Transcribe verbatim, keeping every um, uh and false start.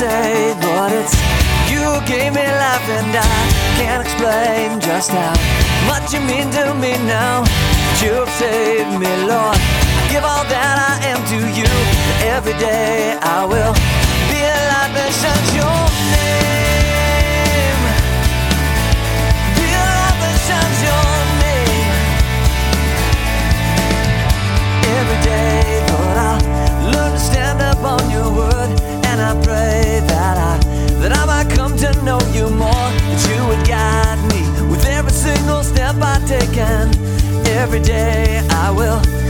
say, Lord, it's you who gave me life, and I can't explain just how much you mean to me now that you have saved me, Lord. I give all that I am to you. Every day I will be a light that shines your name. Be a light that shines your name. Every day, Lord, I'll learn to stand up on your word, and I pray that I that I might come to know you more, that you would guide me with every single step I take, and every day I will